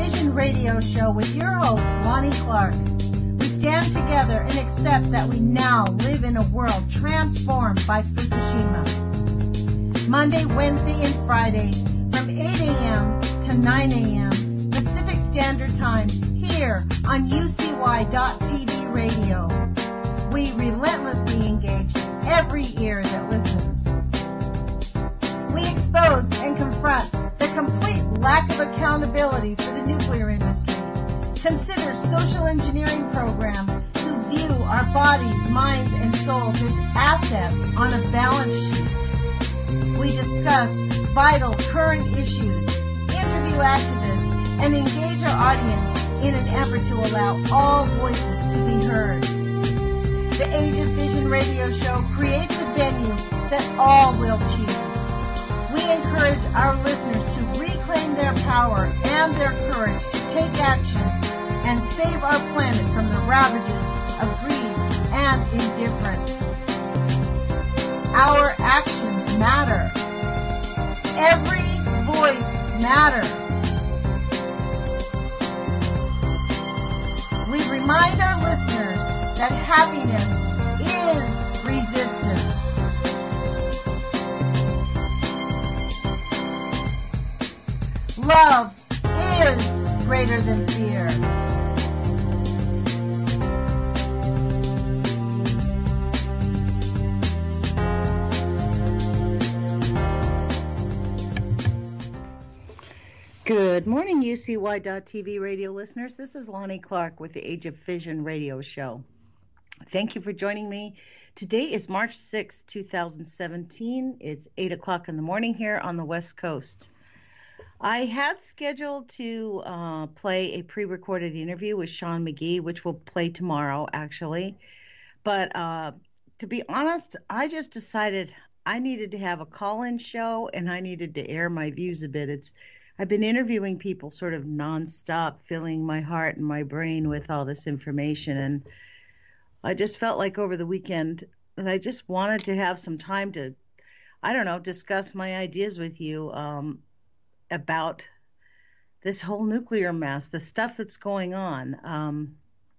Vision Radio Show with your host, Lonnie Clark. We stand together and accept that we now live in a world transformed by Fukushima. Monday, Wednesday, and Friday from 8 a.m. to 9 a.m. Pacific Standard Time here on UCY.TV radio. We relentlessly engage every ear that listens. We expose and confront the complete lack of accountability for the nuclear industry. Consider social engineering programs who view our bodies, minds, and souls as assets on a balance sheet. We discuss vital current issues, interview activists, and engage our audience in an effort to allow all voices to be heard. The Age of Vision radio show creates a venue that all will choose. We encourage our listeners to reclaim their power and their courage to take action and save our planet from the ravages of greed and indifference. Our actions matter. Every voice matters. We remind our listeners that happiness is resistance. Love is greater than fear. Good morning, UCY.TV radio listeners. This is Lonnie Clark with the Age of Vision radio show. Thank you for joining me. Today is March 6, 2017. It's 8 o'clock in the morning here on the West Coast. I had scheduled to play a pre-recorded interview with Sean McGee, which will play tomorrow, actually. But to be honest, I just decided I needed to have a call-in show, and I needed to air my views a bit. I've been interviewing people sort of nonstop, filling my heart and my brain with all this information, and I just felt like over the weekend that I just wanted to have some time to, discuss my ideas with you about this whole nuclear mess, the stuff that's going on.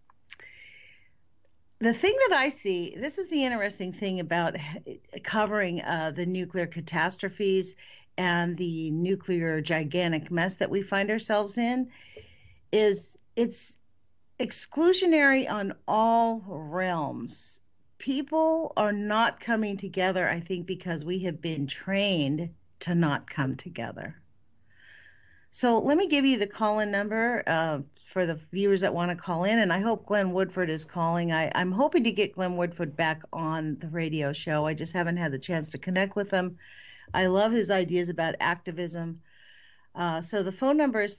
The thing that I see, this is the interesting thing about covering the nuclear catastrophes and the nuclear gigantic mess that we find ourselves in, is it's exclusionary on all realms. People are not coming together, I think, because we have been trained to not come together. So let me give you the call-in number for the viewers that want to call in, and I hope Glenn Woodford is calling. I'm hoping to get Glenn Woodford back on the radio show. I just haven't had the chance to connect with him. I love his ideas about activism. So the phone number is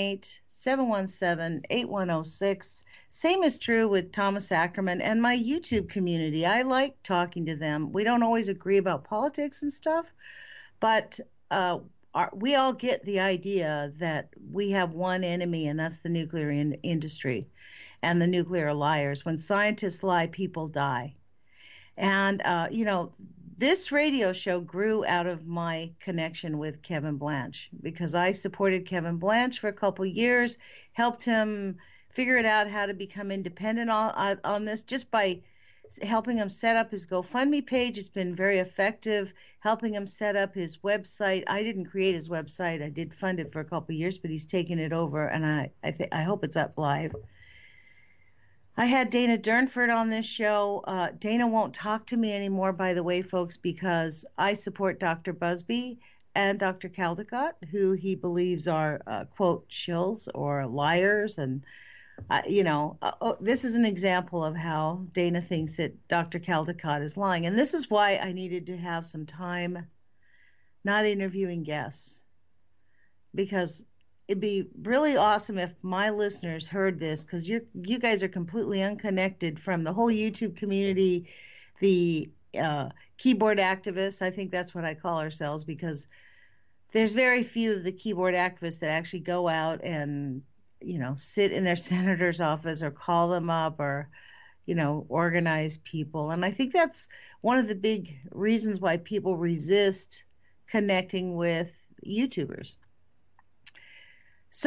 718-717-8106. Same is true with Thomas Ackerman and my YouTube community. I like talking to them. We don't always agree about politics and stuff, but we all get the idea that we have one enemy, and that's the nuclear industry and the nuclear liars. When scientists lie, people die. And, this radio show grew out of my connection with Kevin Blanch, because I supported Kevin Blanch for a couple years, helped him figure it out how to become independent on this just by helping him set up his GoFundMe page. It's been very effective, helping him set up his website. I didn't create his website. I did fund it for a couple years, but he's taken it over, and I hope it's up live. I had Dana Durnford on this show. Dana won't talk to me anymore, by the way, folks, because I support Dr. Busby and Dr. Caldecott, who he believes are, quote, shills or liars. And, this is an example of how Dana thinks that Dr. Caldecott is lying. And this is why I needed to have some time not interviewing guests, because it'd be really awesome if my listeners heard this, because you guys are completely unconnected from the whole YouTube community, the keyboard activists. I think that's what I call ourselves, because there's very few of the keyboard activists that actually go out and, sit in their senator's office or call them up or, organize people. And I think that's one of the big reasons why people resist connecting with YouTubers. So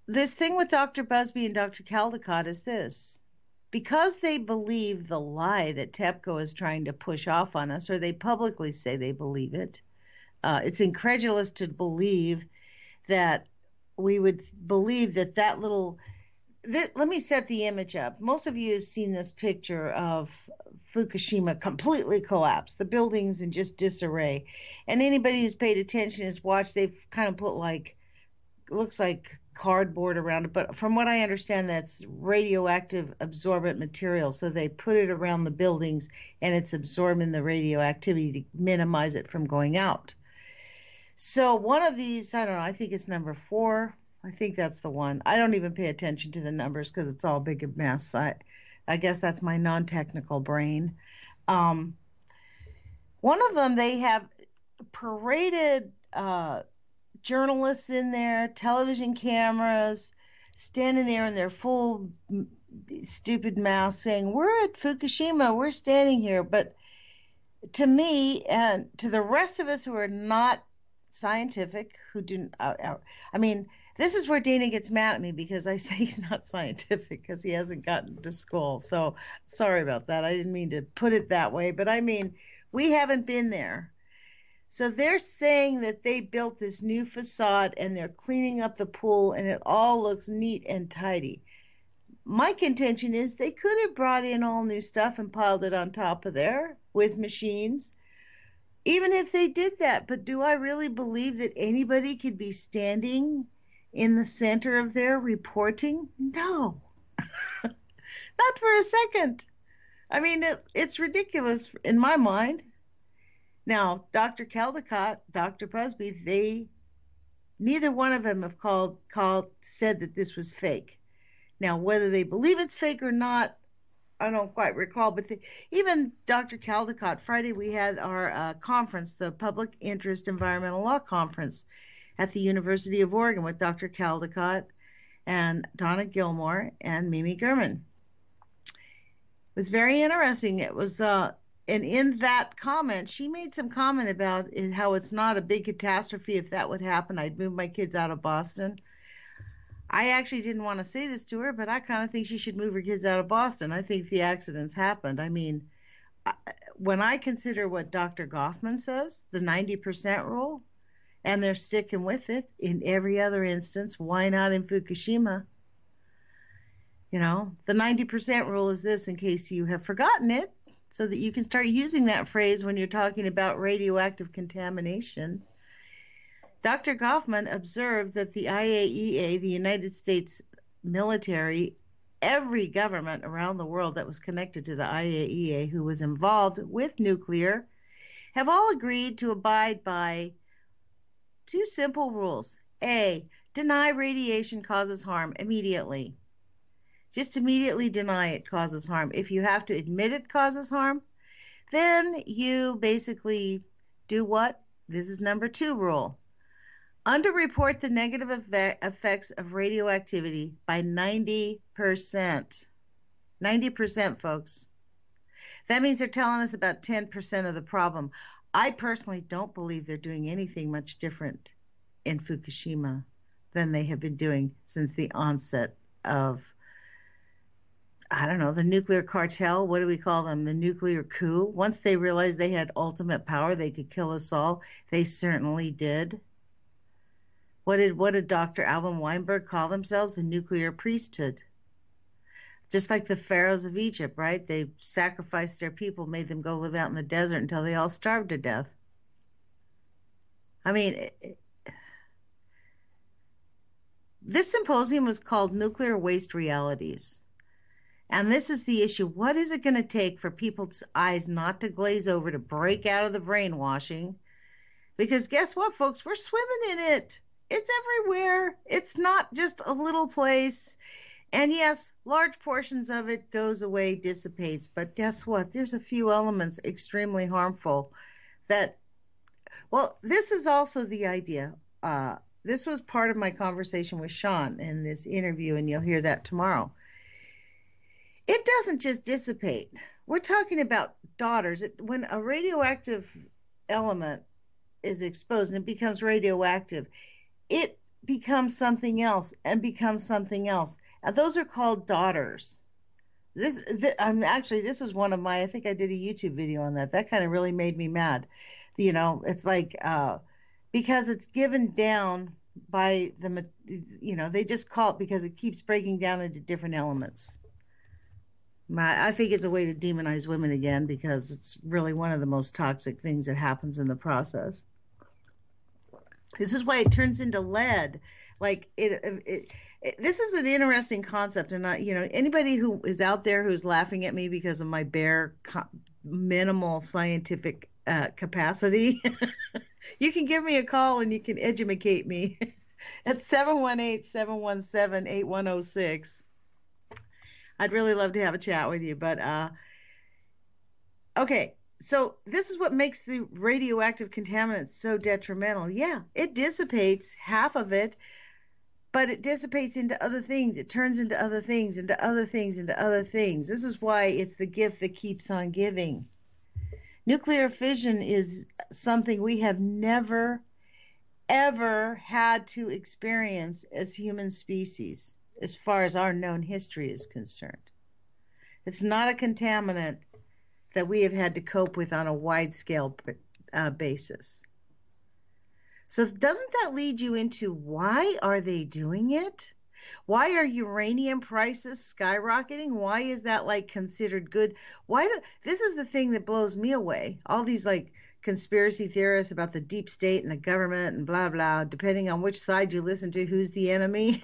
this thing with Dr. Busby and Dr. Caldecott is this. Because they believe the lie that TEPCO is trying to push off on us, or they publicly say they believe it, it's incredulous to believe that we would believe that that little. Let me set the image up. Most of you have seen this picture of Fukushima completely collapsed, the buildings in just disarray. And anybody who's paid attention has watched, they've kind of put like, looks like cardboard around it, but from what I understand, that's radioactive absorbent material. So they put it around the buildings and it's absorbing the radioactivity to minimize it from going out. So one of these, I don't know, I think it's number 4. I think that's the one. I don't even pay attention to the numbers because it's all big a mess. I guess that's my non-technical brain. One of them, they have paraded journalists in there, television cameras, standing there in their full stupid masks saying, "We're at Fukushima, we're standing here." But to me and to the rest of us who are not scientific, who do, I mean, this is where Dana gets mad at me because I say he's not scientific because he hasn't gotten to school. So sorry about that. I didn't mean to put it that way, but I mean, we haven't been there. So they're saying that they built this new facade and they're cleaning up the pool and it all looks neat and tidy. My contention is they could have brought in all new stuff and piled it on top of there with machines, even if they did that. But do I really believe that anybody could be standing in the center of there reporting? No, not for a second. I mean, it's ridiculous in my mind. Now, Dr. Caldecott, Dr. Busby, neither one of them have said that this was fake. Now, whether they believe it's fake or not, I don't quite recall. But even Dr. Caldecott, Friday we had our conference, the Public Interest Environmental Law Conference at the University of Oregon with Dr. Caldecott and Donna Gilmore and Mimi Gurman. It was very interesting. It was, and in that comment, she made some comment about how it's not a big catastrophe. If that would happen, I'd move my kids out of Boston. I actually didn't want to say this to her, but I kind of think she should move her kids out of Boston. I think the accidents happened. I mean, when I consider what Dr. Goffman says, the 90% rule, and they're sticking with it in every other instance, why not in Fukushima? You know, the 90% rule is this, in case you have forgotten it, so that you can start using that phrase when you're talking about radioactive contamination. Dr. Goffman observed that the IAEA, the United States military, every government around the world that was connected to the IAEA who was involved with nuclear, have all agreed to abide by 2 simple rules. A, deny radiation causes harm immediately. Just immediately deny it causes harm. If you have to admit it causes harm, then you basically do what? This is number 2 rule. Underreport the negative effects of radioactivity by 90%. 90%, folks. That means they're telling us about 10% of the problem. I personally don't believe they're doing anything much different in Fukushima than they have been doing since the onset of, I don't know, the nuclear cartel. What do we call them? The nuclear coup. Once they realized they had ultimate power, they could kill us all. They certainly did. What did Dr. Alvin Weinberg call themselves? The nuclear priesthood. Just like the pharaohs of Egypt, right? They sacrificed their people, made them go live out in the desert until they all starved to death. I mean, this symposium was called Nuclear Waste Realities. And this is the issue. What is it going to take for people's eyes not to glaze over, to break out of the brainwashing? Because guess what, folks? We're swimming in it. It's everywhere. It's not just a little place. And yes, large portions of it goes away, dissipates. But guess what? There's a few elements extremely harmful that, well, this is also the idea. This was part of my conversation with Sean in this interview, and you'll hear that tomorrow. It doesn't just dissipate. We're talking about daughters. When a radioactive element is exposed and it becomes radioactive, it becomes something else and becomes something else. And those are called daughters. Actually, this is one of my, I think I did a YouTube video on that. That kind of really made me mad. It's like, because it's given down by they just call it because it keeps breaking down into different elements. I think it's a way to demonize women again because it's really one of the most toxic things that happens in the process. This is why it turns into lead. Like this is an interesting concept, and anybody who is out there who's laughing at me because of my bare minimal scientific capacity, you can give me a call and you can educate me at 718-717-8106. I'd really love to have a chat with you, but okay. So this is what makes the radioactive contaminants so detrimental. Yeah, it dissipates half of it, but it dissipates into other things. It turns into other things, into other things, into other things. This is why it's the gift that keeps on giving. Nuclear fission is something we have never, ever had to experience as human species, as far as our known history is concerned. It's not a contaminant that we have had to cope with on a wide-scale basis. So doesn't that lead you into why are they doing it? Why are uranium prices skyrocketing? Why is that like considered good? This is the thing that blows me away. All these like conspiracy theorists about the deep state and the government and blah, blah, depending on which side you listen to, who's the enemy.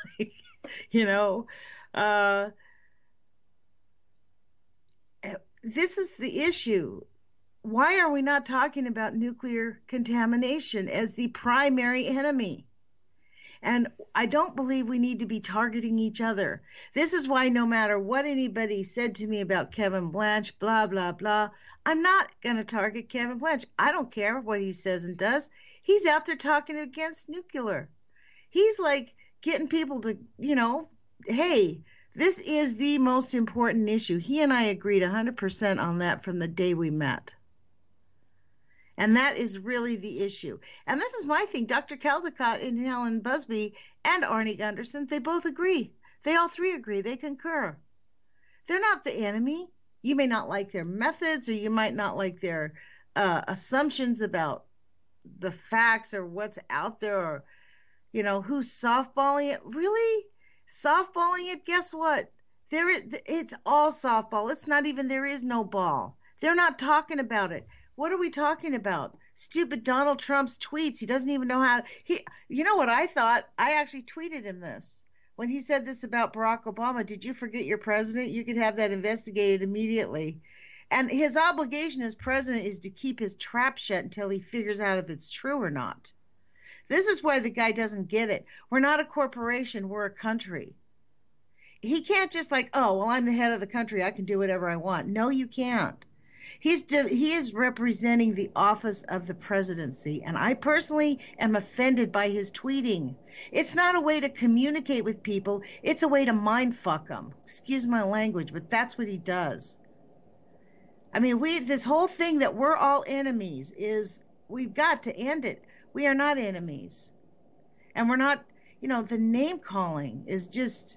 This is the issue. Why are we not talking about nuclear contamination as the primary enemy? And I don't believe we need to be targeting each other. This is why no matter what anybody said to me about Kevin Blanch, blah, blah, blah, I'm not going to target Kevin Blanch. I don't care what he says and does. He's out there talking against nuclear. He's like getting people to, hey, this is the most important issue. He and I agreed 100% on that from the day we met. And that is really the issue. And this is my thing. Dr. Caldecott and Helen Busby and Arnie Gunderson, they both agree. They all three agree. They concur. They're not the enemy. You may not like their methods, or you might not like their assumptions about the facts or what's out there, or, who's softballing it. Really? Softballing it? Guess what? It's all softball. It's not even, there is no ball. They're not talking about it. What are we talking about? Stupid Donald Trump's tweets. He doesn't even know how. You know what I thought? I actually tweeted him this. When he said this about Barack Obama, did you forget your president? You could have that investigated immediately. And his obligation as president is to keep his trap shut until he figures out if it's true or not. This is why the guy doesn't get it. We're not a corporation. We're a country. He can't just like, oh, well, I'm the head of the country. I can do whatever I want. No, you can't. He is representing the office of the presidency, and I personally am offended by his tweeting. It's not a way to communicate with people. It's a way to mind fuck them. Excuse my language, but that's what he does. I mean, this whole thing that we're all enemies we've got to end it. We are not enemies. And we're not, the name calling is just,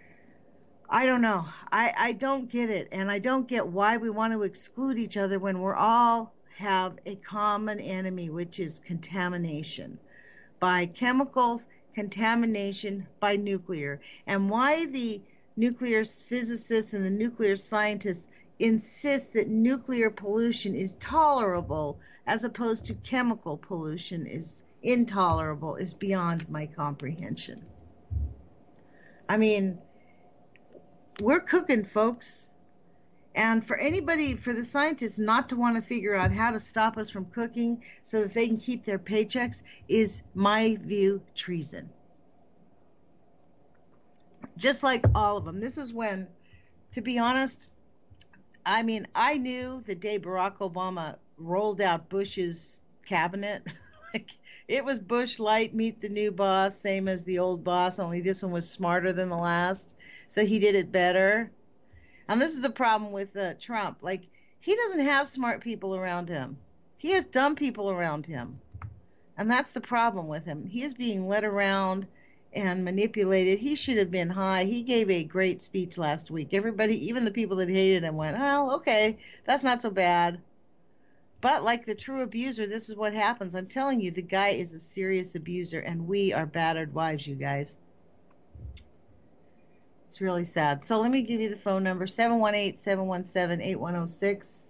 I don't know. I don't get it. And I don't get why we want to exclude each other when we're all have a common enemy, which is contamination by chemicals, contamination by nuclear. And why the nuclear physicists and the nuclear scientists insist that nuclear pollution is tolerable as opposed to chemical pollution is intolerable is beyond my comprehension. I mean, we're cooking, folks. And for the scientists not to want to figure out how to stop us from cooking so that they can keep their paychecks is, my view, treason. Just like all of them. This is when, to be honest, I mean, I knew the day Barack Obama rolled out Bush's cabinet, like it was Bush Light meet the new boss, same as the old boss, only this one was smarter than the last. So he did it better. And this is the problem with Trump. Like, he doesn't have smart people around him. He has dumb people around him. And that's the problem with him. He is being led around and manipulated. He should have been high. He gave a great speech last week. Everybody, even the people that hated him, went, oh, okay, that's not so bad. But like the true abuser, this is what happens. I'm telling you, the guy is a serious abuser, and we are battered wives, you guys. It's really sad. So let me give you the phone number, 718-717-8106.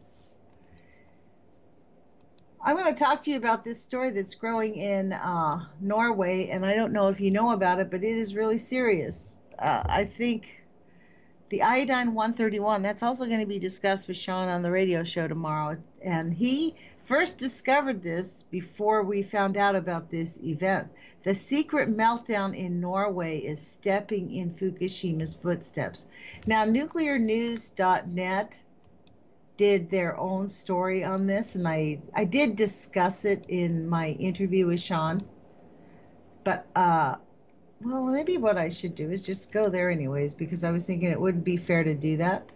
I'm going to talk to you about this story that's growing in Norway, and I don't know if you know about it, but it is really serious. I think the iodine 131, that's also going to be discussed with Sean on the radio show tomorrow. And he first discovered this before we found out about this event. The secret meltdown in Norway is stepping in Fukushima's footsteps. Now, nuclearnews.net did their own story on this, and I did discuss it in my interview with Sean. But well, maybe what I should do is just go there anyways, because I was thinking it wouldn't be fair to do that.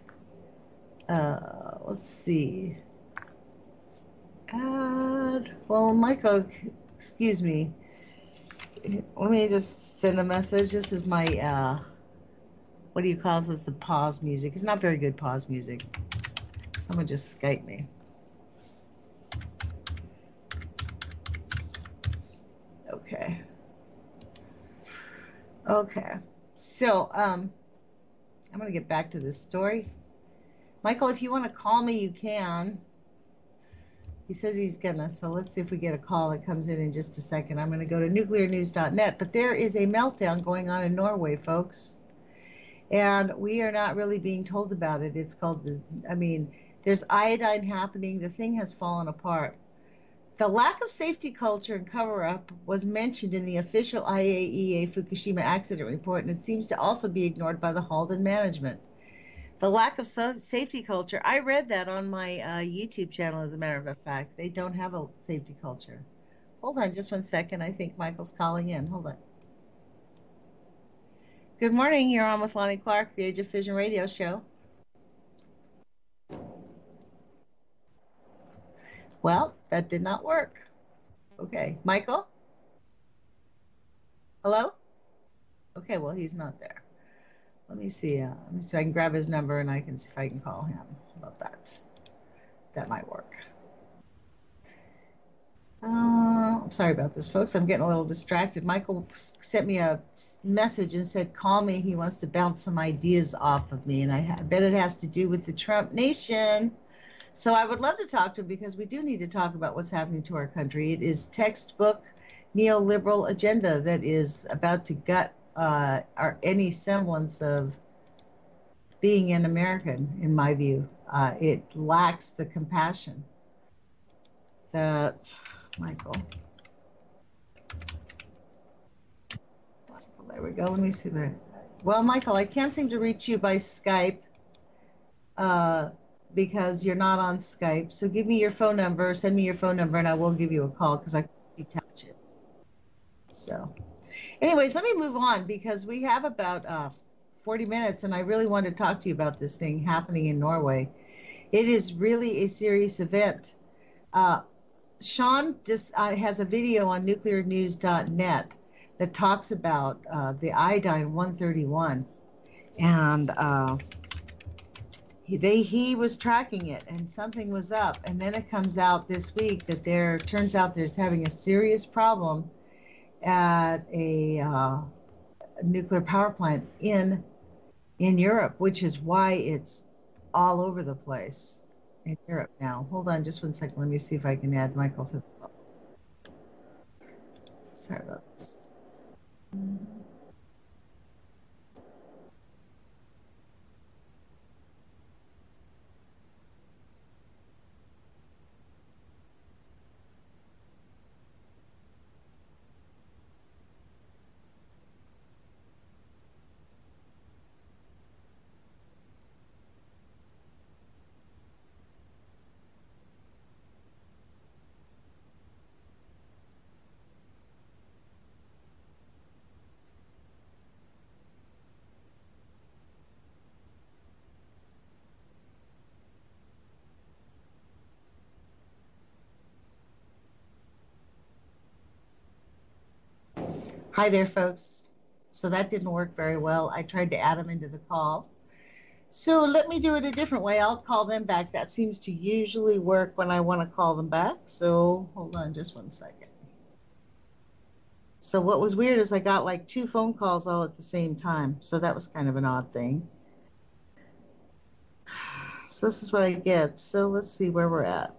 Let's see. Well, Michael, excuse me. Let me just send a message. This is my, what do you call this? The pause music. It's not very good pause music. Someone just Skype me. Okay. Okay. So, I'm going to get back to this story. Michael, if you want to call me, you can. He says he's gonna, so let's see if we get a call that comes in just a second. I'm going to go to nuclearnews.net, but there is a meltdown going on in Norway, folks. And we are not really being told about it. It's called, there's iodine happening. The thing has fallen apart. The lack of safety culture and cover-up was mentioned in the official IAEA Fukushima accident report, and it seems to also be ignored by the Halden management. The lack of safety culture, I read that on my YouTube channel, as a matter of fact. They don't have a safety culture. Hold on just one second. I think Michael's calling in. Hold on. Good morning. You're on with Lonnie Clark, the Age of Fission radio show. Well, that did not work. Okay. Michael? Hello? Okay, well, he's not there. Let me see. So I can grab his number and I can see if I can call him. How about that? That might work. I'm sorry about this, folks. I'm getting a little distracted. Michael sent me a message and said, call me. He wants to bounce some ideas off of me. And I bet it has to do with the Trump nation. So I would love to talk to him, because we do need to talk about what's happening to our country. It is textbook neoliberal agenda that is about to gut any semblance of being an American, in my view. It lacks the compassion that Michael, there we go. Let me see there. Well, Michael, I can't seem to reach you by Skype because you're not on Skype. So give me your phone number, send me your phone number, and I will give you a call, because I can't detach it. So anyways, let me move on, because we have about 40 minutes, and I really want to talk to you about this thing happening in Norway. It is really a serious event. Sean has a video on nuclearnews.net that talks about the iodine 131, and he was tracking it, and something was up, and then it comes out this week that turns out there's having a serious problem at a nuclear power plant in Europe, which is why it's all over the place in Europe now. Hold on just one second. Let me see if I can add Michael to the phone. Sorry about this. Hi there, folks. So that didn't work very well. I tried to add them into the call. So let me do it a different way. I'll call them back. That seems to usually work when I want to call them back. So hold on just 1 second. So what was weird is I got like 2 phone calls all at the same time. So that was kind of an odd thing. So this is what I get. So let's see where we're at.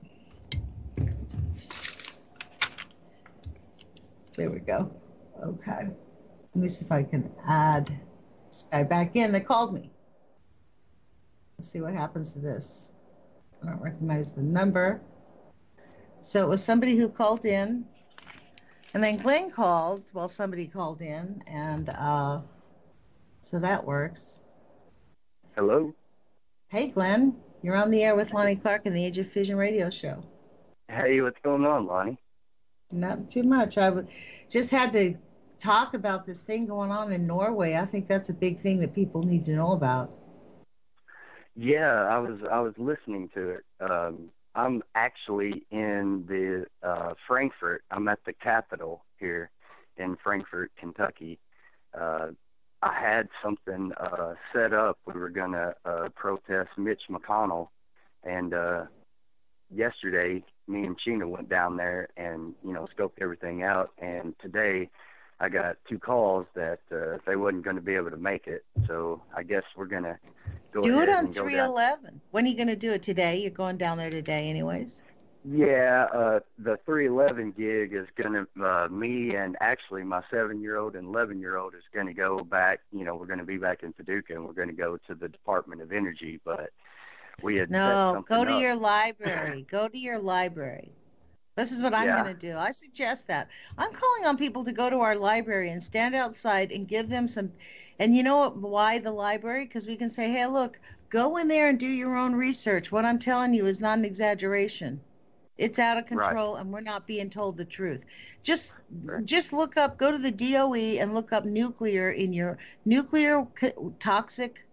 There we go. Okay. Let me see if I can add this guy back in that called me. Let's see what happens to this. I don't recognize the number. So it was somebody who called in, and then Glenn called while somebody called in, and so that works. Hello. Hey, Glenn, you're on the air with Lonnie Clark in the Age of Fission radio show. Hey, what's going on, Lonnie? Not too much. Just had to talk about this thing going on in Norway. I think that's a big thing that people need to know about. Yeah, I was listening to it. I'm actually in the Frankfurt. I'm at the Capitol here in Frankfurt, Kentucky. I had something set up. We were gonna protest Mitch McConnell, and yesterday me and Sheena went down there and scoped everything out. And today I got 2 calls that they wasn't going to be able to make it. So I guess we're gonna do it on 311. When are you going to do it? Today? You're going down there today anyways? Yeah, the 311 gig is going to, me and actually my 7-year-old and 11-year-old is going to go back. We're going to be back in Paducah, and we're going to go to the Department of Energy. But we had set something go to up. your library. Go to your library. This is what I'm going to do. I suggest that. I'm calling on people to go to our library and stand outside and give them some. And you know why the library? Because we can say, hey, look, go in there and do your own research. What I'm telling you is not an exaggeration. It's out of control, and we're not being told the truth. Just look up, go to the DOE and look up nuclear in your toxic,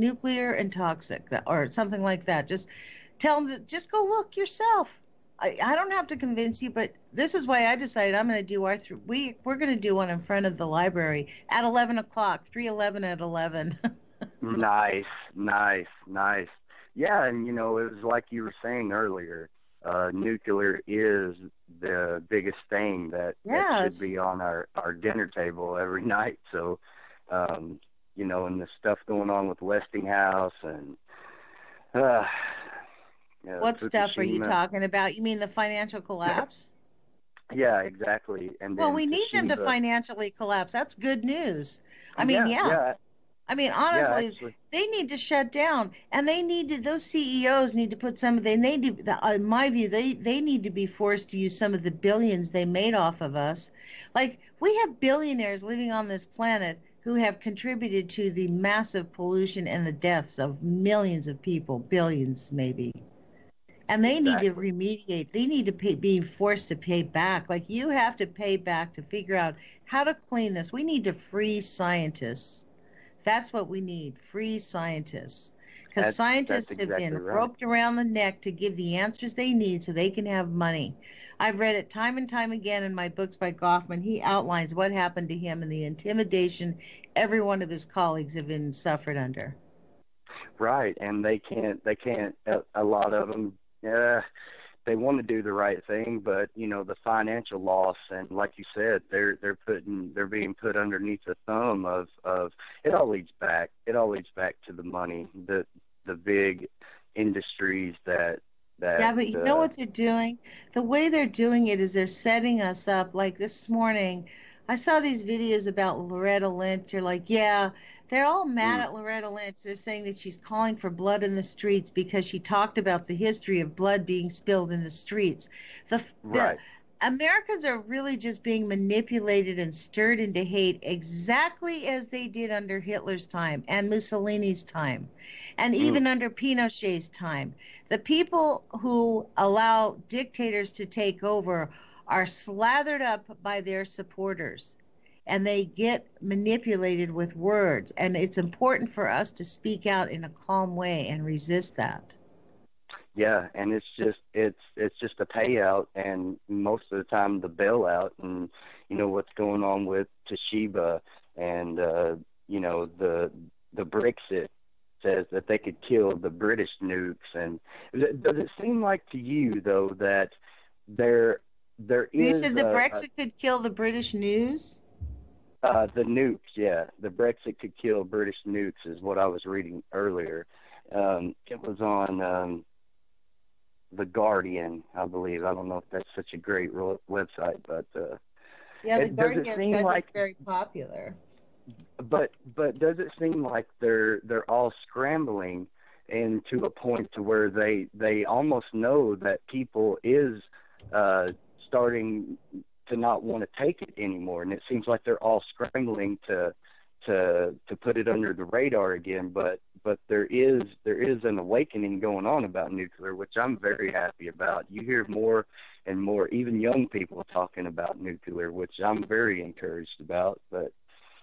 or something like that. Just tell them to just go look yourself. I don't have to convince you, but this is why I decided I'm going to do we're going to do one in front of the library at 11 o'clock, 311 at 11. Nice. Yeah, and it was like you were saying earlier, nuclear is the biggest thing that should be on our dinner table every night. So, and the stuff going on with Westinghouse and what Fukushima. Stuff are you talking about? You mean the financial collapse? Yeah, exactly. And then we need them to financially collapse. That's good news. I mean, honestly, they need to shut down, and those CEOs need to put in my view, they need to be forced to use some of the billions they made off of us. Like, we have billionaires living on this planet who have contributed to the massive pollution and the deaths of millions of people, billions maybe. And they need to remediate. They need to be forced to pay back. Like, you have to pay back to figure out how to clean this. We need to free scientists. That's what we need, free scientists. Because scientists have been roped around the neck to give the answers they need so they can have money. I've read it time and time again in my books by Goffman. He outlines what happened to him and the intimidation every one of his colleagues have been suffered under. Right, and they can't, a lot of them, they want to do the right thing, but the financial loss, and like you said, they're being put underneath the thumb of it all leads back to the money, the big industries that but you know what they're doing? The way they're doing it is they're setting us up. Like this morning, I saw these videos about Loretta Lynch. They're like, they're all mad at Loretta Lynch. They're saying that she's calling for blood in the streets because she talked about the history of blood being spilled in the streets. The Americans are really just being manipulated and stirred into hate exactly as they did under Hitler's time and Mussolini's time and even under Pinochet's time. The people who allow dictators to take over are slathered up by their supporters, and they get manipulated with words. And it's important for us to speak out in a calm way and resist that. Yeah, and it's just a payout, and most of the time the bailout, and what's going on with Toshiba, and the Brexit says that they could kill the British nukes. And does it seem like to you though that there You is said the Brexit could kill the British news? the nukes? Yeah, the Brexit could kill British nukes is what I was reading earlier. It was on The Guardian, I believe. I don't know if that's such a great website, but Yeah, The does it Guardian seem is like, very popular. but does it seem like they're all scrambling and to a point to where they almost know that people is uh, starting to not want to take it anymore, and it seems like they're all scrambling to put it under the radar again. But there is an awakening going on about nuclear, which I'm very happy about. You hear more and more, even young people talking about nuclear, which I'm very encouraged about. But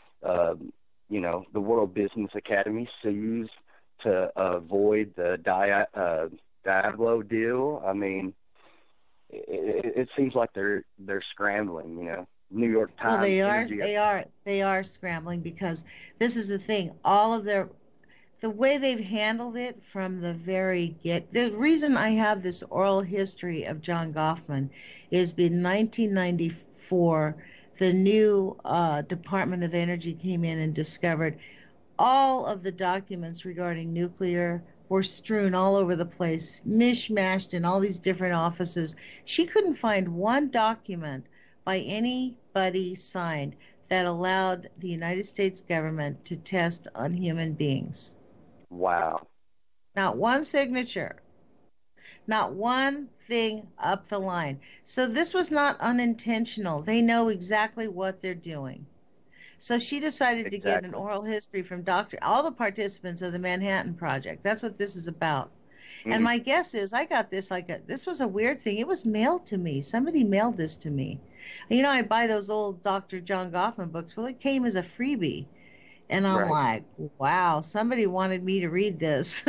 the World Business Academy sues to avoid the Diablo deal. I mean, it seems like they're scrambling. New York Well, Times. they are scrambling because this is the thing. All of the way they've handled it from the very the reason I have this oral history of John Goffman is in 1994, the new Department of Energy came in and discovered all of the documents regarding nuclear were strewn all over the place, mishmashed in all these different offices. She couldn't find one document by anybody signed that allowed the United States government to test on human beings. Wow. Not one signature, not one thing up the line. So this was not unintentional. They know exactly what they're doing. So she decided to get an Exactly. oral history from all the participants of the Manhattan Project. That's what this is about. And Mm. my guess is I got this this was a weird thing. It was mailed to me. Somebody mailed this to me. I buy those old Dr. John Goffman books. Well, it came as a freebie. And I'm Right. like, wow, somebody wanted me to read this.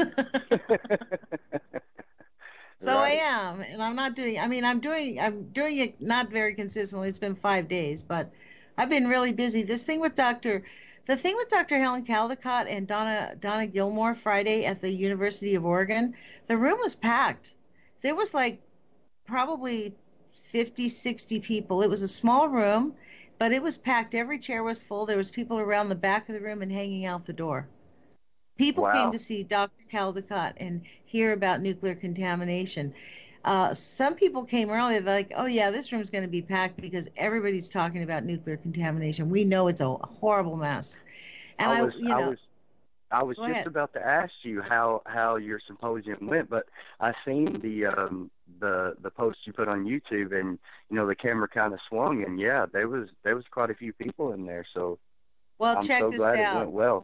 So I Right. am, and I'm not doing. I mean, I'm doing it not very consistently. It's been 5 days, but I've been really busy. The thing with Dr. Helen Caldecott and Donna Gilmore Friday at the University of Oregon, the room was packed. There was like probably 50, 60 people. It was a small room, but it was packed. Every chair was full. There was people around the back of the room and hanging out the door. People came Wow. to see Dr. Caldecott and hear about nuclear contamination. Some people came early, they're like, oh, yeah, this room's going to be packed because everybody's talking about nuclear contamination. We know it's a horrible mess. And I was I was I was go just ahead. about to ask you how your symposium went, but I seen the post you put on YouTube, and the camera kind of swung, and yeah, there was quite a few people in there, so Well, I'm check so this glad it out. went well.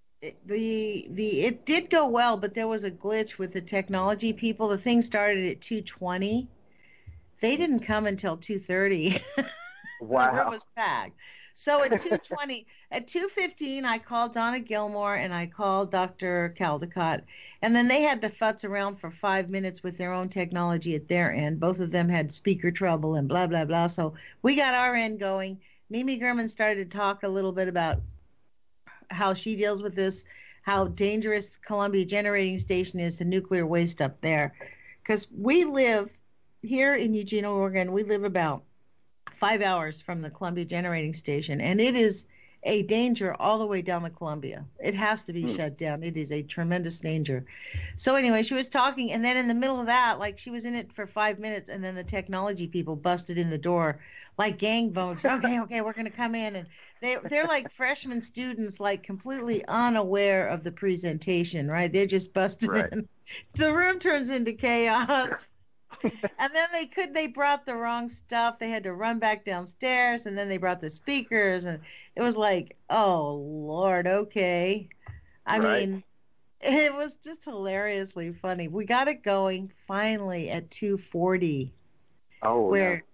It did go well, but there was a glitch with the technology people. The thing started at 2:20. They didn't come until 2:30. And the room Wow. was packed. So at 2:20, at 2:15, I called Donna Gilmore and I called Dr. Caldecott, and then they had to futz around for 5 minutes with their own technology at their end. Both of them had speaker trouble and blah blah blah. So we got our end going. Mimi Gurman started to talk a little bit about how she deals with this, how dangerous Columbia Generating Station is to nuclear waste up there, because we live here in Eugene, Oregon. We live about 5 hours from the Columbia Generating Station, and it is a danger all the way down the Columbia. It has to be Hmm. shut down. It is a tremendous danger. So anyway, she was talking, and then in the middle of that, like she was in it for 5 minutes, and then the technology people busted in the door like gangbusters. Okay, okay, we're gonna come in, and they're like freshman students, like completely unaware of the presentation, right? They're just busted Right. in. The room turns into chaos. And then they brought the wrong stuff. They had to run back downstairs, and then they brought the speakers, and it was like, oh Lord, okay. I Right. mean, it was just hilariously funny. We got it going finally at 2:40, Oh no. where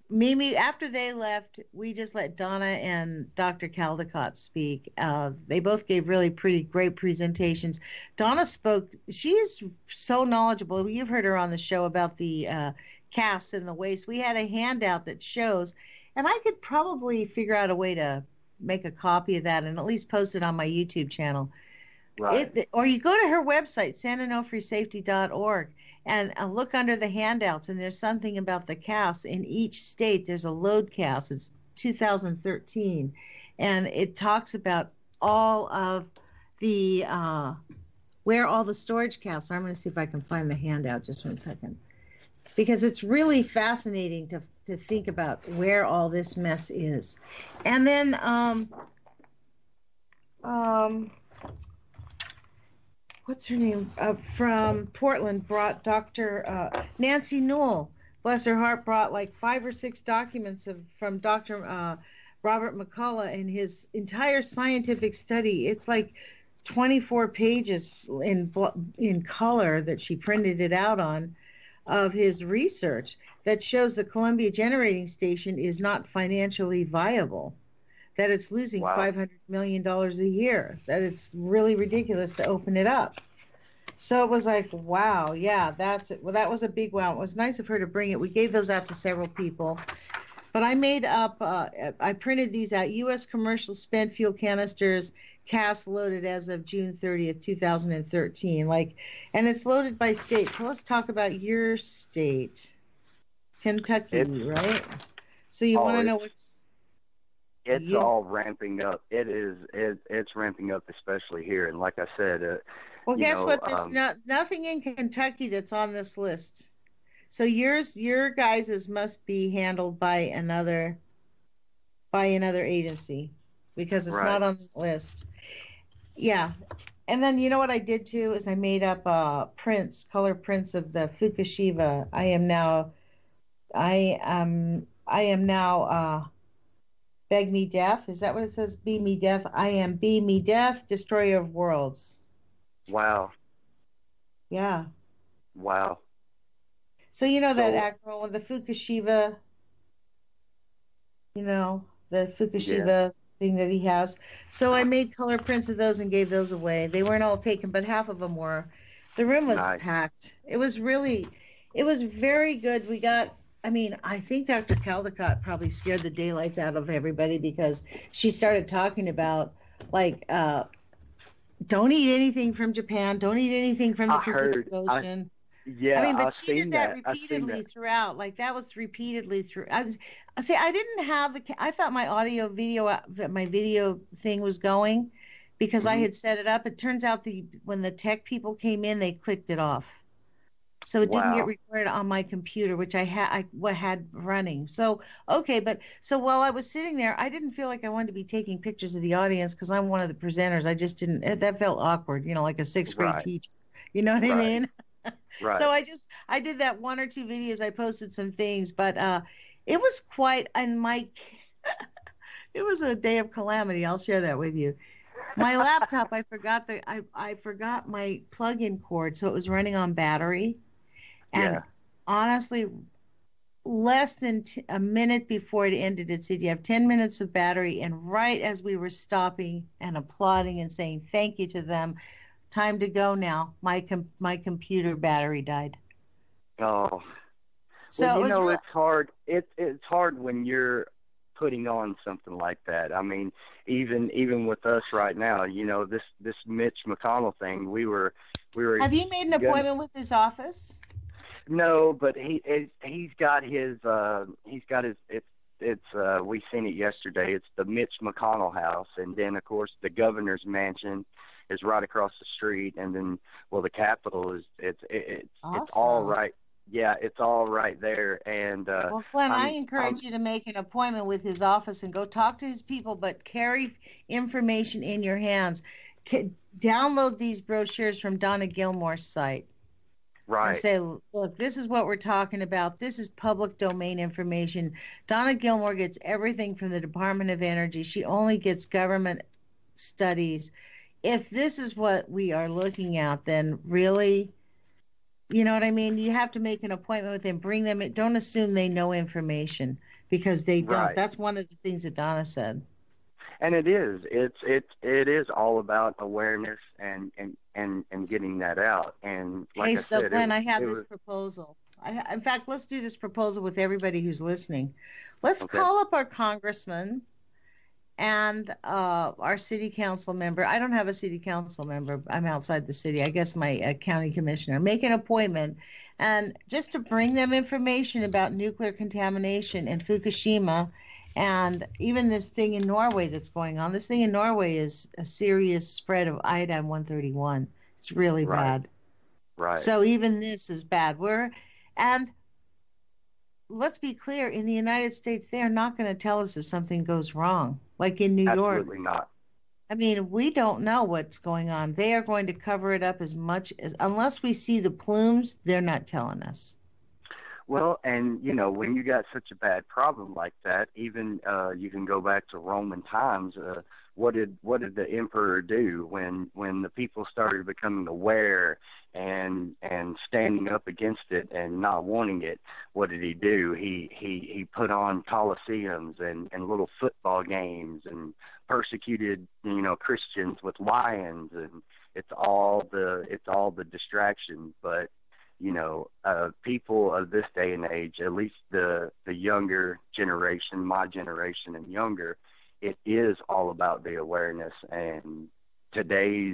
Mimi, after they left, we just let Donna and Dr. Caldecott speak. They both gave really pretty great presentations. Donna spoke, she's so knowledgeable. You've heard her on the show about the casts and the waste. We had a handout that shows, and I could probably figure out a way to make a copy of that and at least post it on my YouTube channel. Right. Or you go to her website, santanofresafety.org, and look under the handouts, and there's something about the cast. In each state, there's a load cast. It's 2013, and it talks about all of the where all the storage casts are. I'm going to see if I can find the handout. Just one second, because it's really fascinating to think about where all this mess is. And then what's her name, from Portland, brought Dr. Nancy Newell, bless her heart, brought like 5 or 6 documents from Dr. Robert McCullough and his entire scientific study. It's like 24 pages in color that she printed it out on, of his research that shows the Columbia Generating Station is not financially viable, that it's losing $500 million a year, that it's really ridiculous to open it up. So it was like, wow, yeah, that's it. Well, that was a big wow. It was nice of her to bring it. We gave those out to several people. But I made up, I printed these out, U.S. commercial spent fuel canisters, cast loaded as of June 30th, 2013. And it's loaded by state. So let's talk about your state, Kentucky, right? So you want to know what's... It's all ramping up. It's ramping up, especially here. And like I said, well, guess what? There's nothing in Kentucky that's on this list. So your guys's must be handled by another agency, because it's not on the list. Yeah. And then you know what I did too is I made up color prints of the Fukushima. I am now Beg Me Death. Is that what it says? Be Me Death. I am Be Me Death, Destroyer of Worlds. Wow. Yeah. Wow. So you know that Admiral with the Fukushima, the Fukushima thing that he has. So I made color prints of those and gave those away. They weren't all taken, but half of them were. The room was packed. It was very good. We got, I think Dr. Caldecott probably scared the daylights out of everybody, because she started talking about, don't eat anything from Japan. Don't eat anything from the Pacific Ocean. But she did that repeatedly throughout. That was repeatedly through. I didn't have I thought my video thing was going, because I had set it up. It turns out when the tech people came in, they clicked it off. So it didn't get recorded on my computer, which I had running. So, so while I was sitting there, I didn't feel like I wanted to be taking pictures of the audience, because I'm one of the presenters. I just didn't, that felt awkward, like a 6th grade teacher. You know what I mean? Right. So I did that 1 or 2 videos. I posted some things, but it was quite, it was a day of calamity. I'll share that with you. My laptop, I forgot my plug-in cord, so it was running on battery. And honestly, less than a minute before it ended, it said, you have 10 minutes of battery. And right as we were stopping and applauding and saying thank you to them, time to go now, my computer battery died. Oh. So well, it's hard. It's hard when you're putting on something like that. Even with us right now, this Mitch McConnell thing, we were. Have you made an appointment with his office? No, but he's got his we seen it yesterday. It's the Mitch McConnell house, and then of course the governor's mansion is right across the street, and then the Capitol is it's all right. Yeah, it's all right there. And well, Glenn, I encourage you to make an appointment with his office and go talk to his people, but carry information in your hands. Download these brochures from Donna Gilmore's site. Right. And say, look, this is what we're talking about. This is public domain information. Donna Gilmore gets everything from the Department of Energy. She only gets government studies. If this is what we are looking at, then really, You know what I mean? You have to make an appointment with them, bring them in. Don't assume they know information because they don't. Right. That's one of the things that Donna said. And it is all about awareness and getting that out. And like Hey, I so said, Glenn, I have it this was proposal. In fact, let's do this proposal with everybody who's listening. Let's okay. call up our congressman and our city council member. I don't have a city council member. I'm outside the city. I guess my county commissioner. Make an appointment, and just to bring them information about nuclear contamination in Fukushima, and even this thing in Norway that's going on. This thing in Norway is a serious spread of iodine 131. It's really Right. bad. Right. So even this is bad. And let's be clear, in the United States, they are not going to tell us if something goes wrong. Like in New York, Absolutely not. I mean, we don't know what's going on. They are going to cover it up as much as, unless we see the plumes, they're not telling us. Well, and when you got such a bad problem like that, even you can go back to Roman times. What did the emperor do when the people started becoming aware and standing up against it and not wanting it? What did he do? He put on coliseums and little football games and persecuted Christians with lions, and it's all the distraction. But people of this day and age, at least the younger generation, my generation and younger, it is all about the awareness. And today's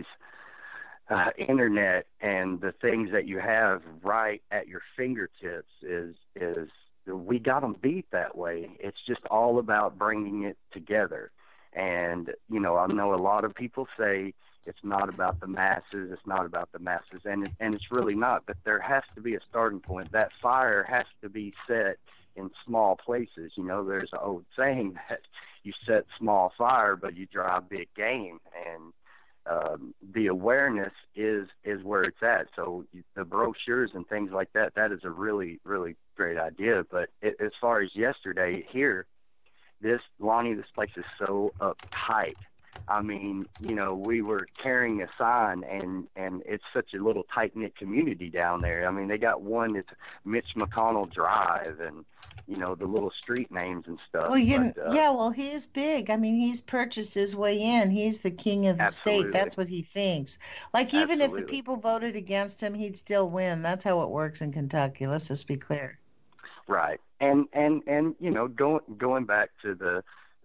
internet and the things that you have right at your fingertips is we got them beat that way. It's just all about bringing it together. And I know a lot of people say it's not about the masses. It's not about the masses, and it's really not. But there has to be a starting point. That fire has to be set in small places. There's an old saying that you set small fire, but you drive big game. And the awareness is where it's at. So the brochures and things like that, that is a really, really great idea. But as far as yesterday here, Lonnie, this place is so uptight. I mean, we were carrying a sign, and it's such a little tight-knit community down there. I mean, they got one that's Mitch McConnell Drive, and, the little street names and stuff. Well, yeah, well, he is big. I mean, he's purchased his way in. He's the king of the state. Absolutely. That's what he thinks. Like, even if the Absolutely. people voted against him, he'd still win. That's how it works in Kentucky. Let's just be clear. Right. And going back to the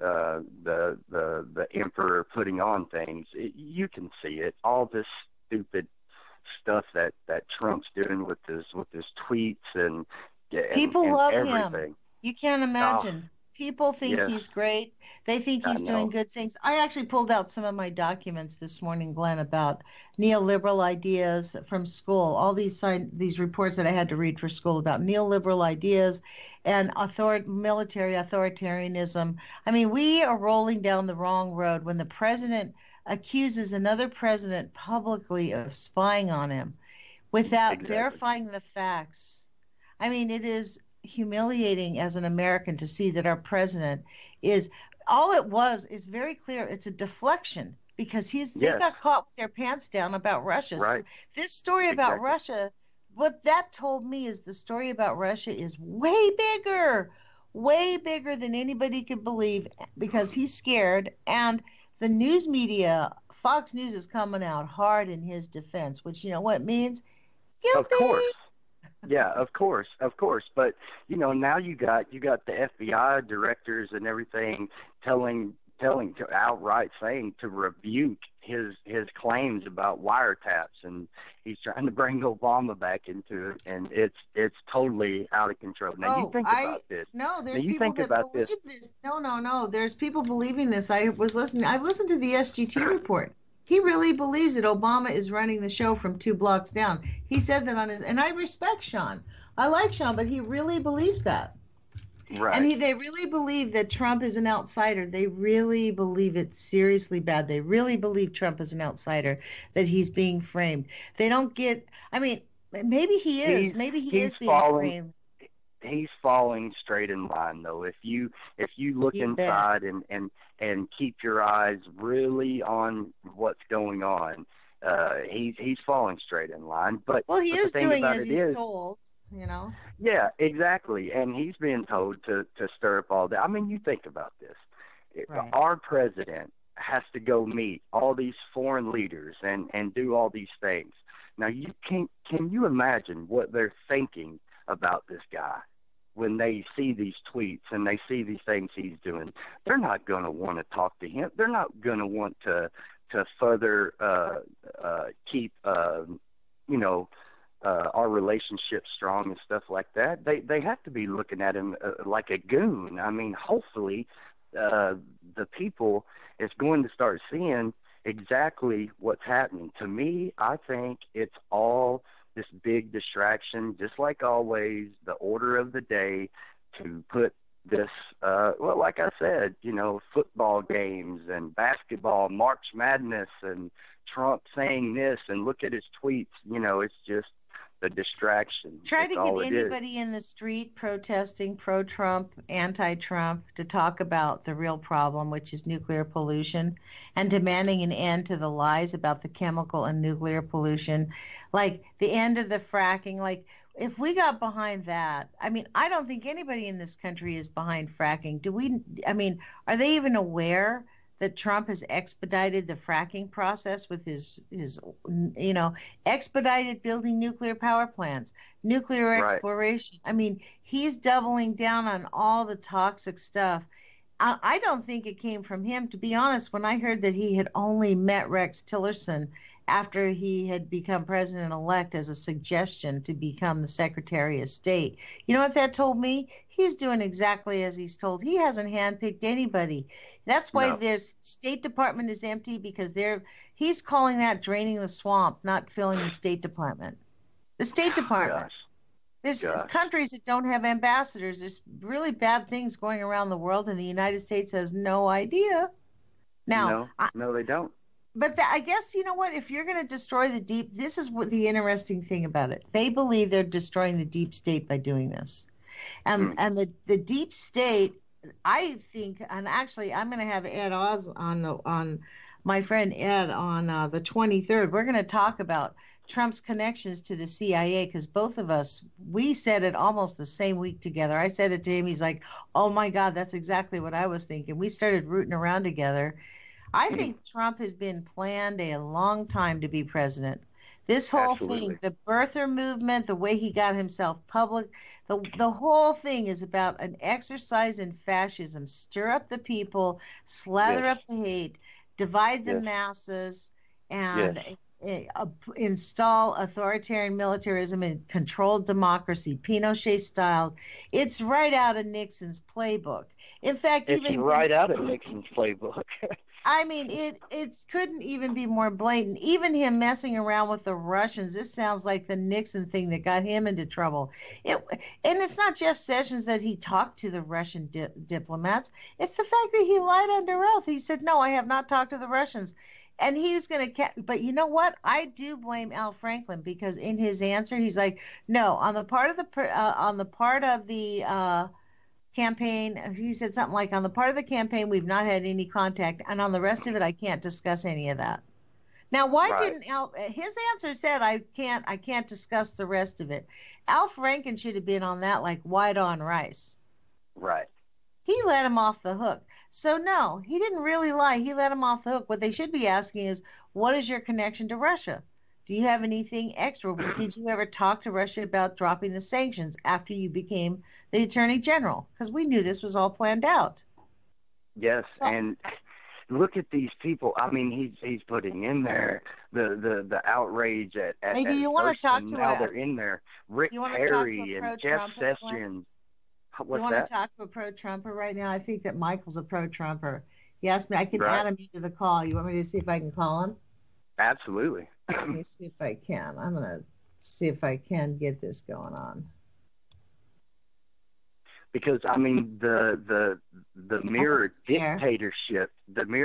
emperor putting on things, you can see it. All this stupid stuff that Trump's doing with his tweets and People love everything. him. You can't imagine. People think yes. he's great. They think he's doing good things. I actually pulled out some of my documents this morning, Glenn, about neoliberal ideas from school. All these reports that I had to read for school about neoliberal ideas and military authoritarianism. I mean, we are rolling down the wrong road when the president accuses another president publicly of spying on him without verifying the facts. I mean, it is humiliating as an American to see that our president is very clear. It's a deflection because they got caught with their pants down about Russia. Right. This story about Russia, what that told me is the story about Russia is way bigger than anybody could believe, because he's scared. And the news media, Fox News, is coming out hard in his defense, which what means? Guilty. Of course. Yeah, of course. But now you got the FBI directors and everything telling outright saying to rebuke his claims about wiretaps, and he's trying to bring Obama back into it, and it's totally out of control. Now you think about this. No, there's people that believe this. No. There's people believing this. I've listened to the SGT report. He really believes that Obama is running the show from 2 blocks down. He said that and I respect Sean. I like Sean, but he really believes that. Right. And they really believe that Trump is an outsider. They really believe it seriously bad. They really believe Trump is an outsider, that he's being framed. They don't get, I mean, maybe he is. Maybe he is being framed. He's falling straight in line, though. If you look inside and keep your eyes really on what's going on, he's falling straight in line. But Well, he the is thing doing about as it he's is, told, you know. yeah, exactly. And he's being told to stir up all that. I mean, you think about this. Right. Our president has to go meet all these foreign leaders and do all these things. Now, can you imagine what they're thinking about this guy when they see these tweets and they see these things he's doing? They're not going to want to talk to him. They're not going to want to further keep our relationship strong and stuff like that. They have to be looking at him like a goon. I mean, hopefully the people is going to start seeing exactly what's happening. To me, I think it's all this big distraction, just like always, the order of the day to put this, well, like I said, football games and basketball, March Madness, and Trump saying this, and look at his tweets. It's just a distraction. Try That's to get all it is. anybody in the street protesting pro-Trump, anti-Trump to talk about the real problem, which is nuclear pollution, and demanding an end to the lies about the chemical and nuclear pollution, like the end of the fracking. Like, if we got behind that, I mean, I don't think anybody in this country is behind fracking. Are they even aware that Trump has expedited the fracking process with his expedited building nuclear power plants, nuclear exploration? I mean, he's doubling down on all the toxic stuff. I don't think it came from him. To be honest, when I heard that he had only met Rex Tillerson after he had become president-elect as a suggestion to become the Secretary of State, you know what that told me? He's doing exactly as he's told. He hasn't handpicked anybody. That's why their State Department is empty, because he's calling that draining the swamp, not filling the State Department. The State Department. Gosh. There's countries that don't have ambassadors. There's really bad things going around the world, and the United States has no idea. Now, no, they don't. But I guess, you know what? If you're going to destroy the deep, this is what the interesting thing about it. They believe they're destroying the deep state by doing this. And the deep state, I think, and actually I'm going to have Ed Oz on my friend Ed on the 23rd. We're going to talk about Trump's connections to the CIA, because both of us, we said it almost the same week together. I said it to him. He's like, oh, my God, that's exactly what I was thinking. We started rooting around together. I think Trump has been planned a long time to be president. This whole thing, the birther movement, the way he got himself public, the whole thing is about an exercise in fascism. Stir up the people, slather up the hate, divide the masses, and install authoritarian militarism and controlled democracy, Pinochet style. It's right out of Nixon's playbook. In fact, it's right out of Nixon's playbook. I mean, it couldn't even be more blatant. Even him messing around with the Russians, this sounds like the Nixon thing that got him into trouble. And it's not Jeff Sessions that he talked to the Russian diplomats. It's the fact that he lied under oath. He said, no, I have not talked to the Russians. And he was going to, but you know what? I do blame Al Franklin, because in his answer, he's like, no, on the part of the campaign, he said something like, on the part of the campaign, we've not had any contact, and on the rest of it, I can't discuss any of that. Now, why didn't his answer said, I can't discuss the rest of it. Al Franken should have been on that like white on rice. Right. He let him off the hook. So no, he didn't really lie. He let him off the hook. What they should be asking is, what is your connection to Russia? Do you have anything extra? Did you ever talk to Russia about dropping the sanctions after you became the Attorney General? Because we knew this was all planned out. Yes, and look at these people. I mean, he's putting in there the outrage at hey, do you want to talk to now they're in there. Rick Perry and Jeff Sessions. Do you want to talk to a pro-Trumper right now? I think that Michael's a pro-Trumper. He asked me, I can add him into the call. You want me to see if I can call him? Absolutely. Let me see if I can. I'm going to see if I can get this going on. Because I mean the mirror dictatorship,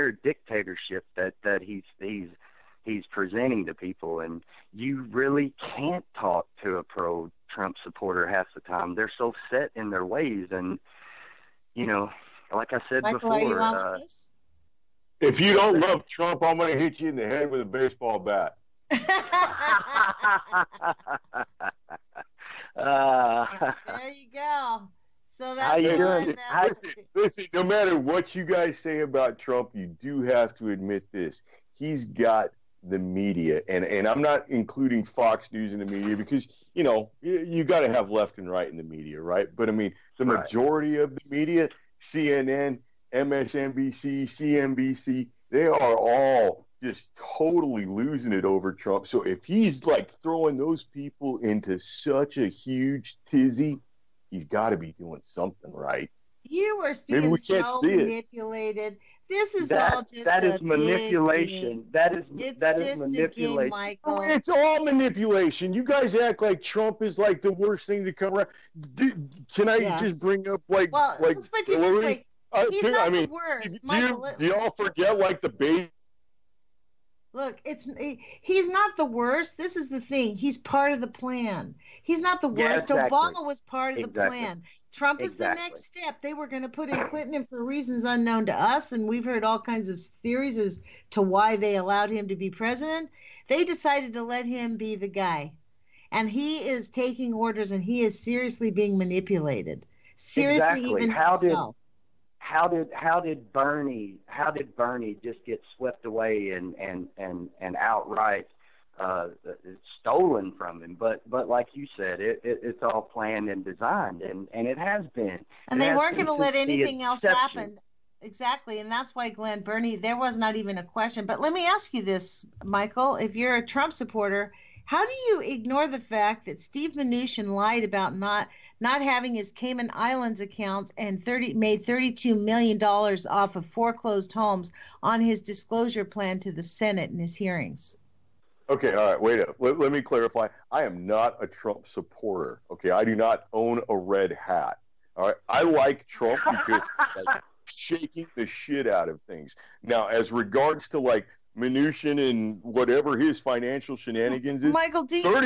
that he's presenting to people, and you really can't talk to a pro-Trump supporter half the time. They're so set in their ways, and like I said Michael, before, are you on with this? If you don't love Trump, I'm going to hit you in the head with a baseball bat. There you go. So how that's you one doing? Listen, that. How, listen, no matter what you guys say about Trump, you do have to admit this. He's got the media, and I'm not including Fox News in the media because, you got to have left and right in the media, right? But I mean, the right. majority of the media, CNN, MSNBC, CNBC, they are all just totally losing it over Trump. So if he's like throwing those people into such a huge tizzy, he's got to be doing something right. You were Maybe being we can't so see it. manipulated. This is all That just that is a big game. manipulation. That is It's that is just a game, manipulation. Oh, Michael. it's all manipulation. You guys act like Trump is like the worst thing to come around. Can I just Yes. bring up like Well, like let's put it this Hillary? way. He's I not the mean, worst, do Michael. you, do y'all forget like the base? Look, he's not the worst. This is the thing. He's part of the plan. He's not the Yeah, worst. exactly. Obama was part of the Exactly. plan. Trump is the Exactly. next step. They were going to put in Clinton for reasons unknown to us, and we've heard all kinds of theories as to why they allowed him to be president. They decided to let him be the guy, and he is taking orders, and he is seriously being manipulated. Seriously, Exactly. even himself. How did Bernie just get swept away and outright stolen from him? But like you said, it's all planned and designed, and it has been. And It they has weren't been going to let since the anything else inception. happen. Exactly. And that's why Glenn Bernie, there was not even a question. But let me ask you this, Michael. If you're a Trump supporter, how do you ignore the fact that Steve Mnuchin lied about not having his Cayman Islands accounts and made $32 million off of foreclosed homes on his disclosure plan to the Senate in his hearings? Okay, all right, wait up. Let me clarify. I am not a Trump supporter. Okay, I do not own a red hat. All right, I like Trump because he's like shaking the shit out of things. Now, as regards to like Mnuchin and whatever his financial shenanigans is, Michael,